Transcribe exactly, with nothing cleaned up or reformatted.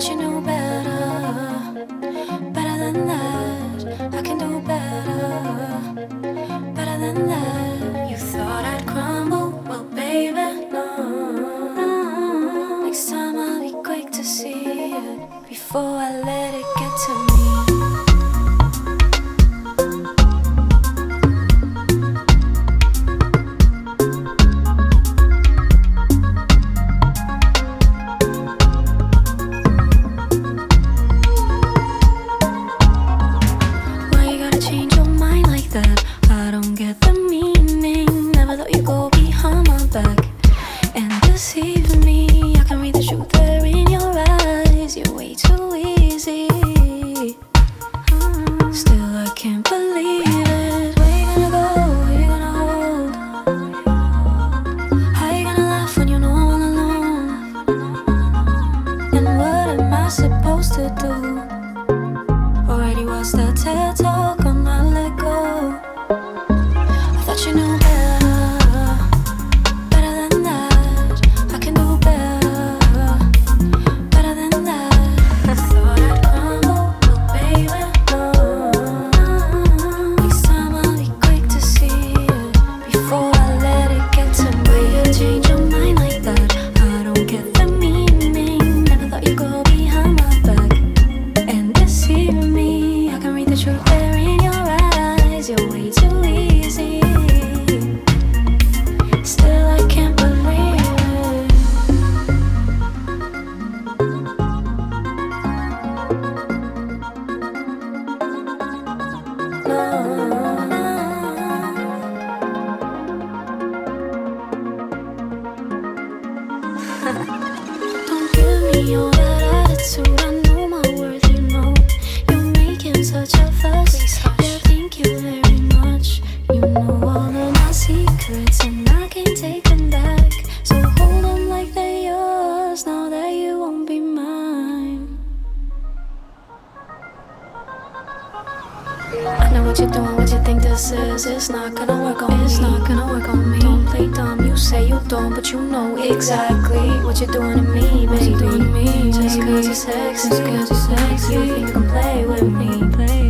thought you knew better, better than that. I can do better, better than that. You thought I'd crumble, well, baby, no, no. Next time I'll be quick to see it before I let it get to me. I don't get the meaning. Never thought you'd go behind my back and deceive me. I can read the truth there in your eyes. You're way too easy. Still, I can't believe it. Where you gonna go? Where you gonna hold? How you gonna laugh when you know I'm all alone? And what am I supposed to do? Already was that TED talk on my let go. Thought you knew better, better than that. I can do better, better than that. I thought I'd crumble, but baby, no. Next time I'll be quick to see it before I let it get to me. You change your mind like that. I don't get the meaning. Never thought you'd go behind my back and deceive me. I can read the truth there in your eyes. You're way too easy. Still, I can't believe it. No, no. Don't give me your bad attitude. I know my worth, you know. You're making such a fuss. Yeah, thank you very much. You know all of my secrets and I can't take them back. So hold them like they're yours now that you won't be mine. I know what you're doing, what you think this is. It's not gonna work on me. It's not gonna work on me. Don't play dumb, you say you don't, but you know exactly what you're doing to me, baby. Doing to me, just cause you're sexy, just cause you're sexy. You think you can play with me, play